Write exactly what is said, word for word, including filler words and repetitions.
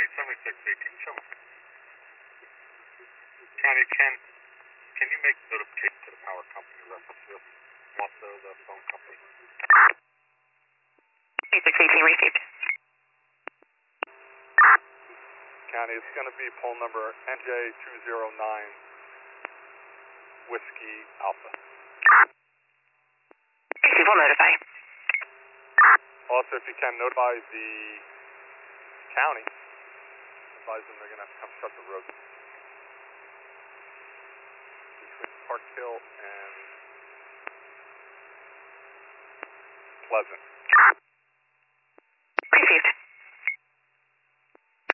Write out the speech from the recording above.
seventy-six eighteen, show me. County ten, can you make notification to the power company reference this? Want the, the phone company? seventy-six eighteen received. County, it's going to be poll number N J two zero nine Whiskey Alpha. Receive, we'll notify. Also, if you can, notify the county. Advise them they're going to have to come shut the road between Park Hill and Pleasant.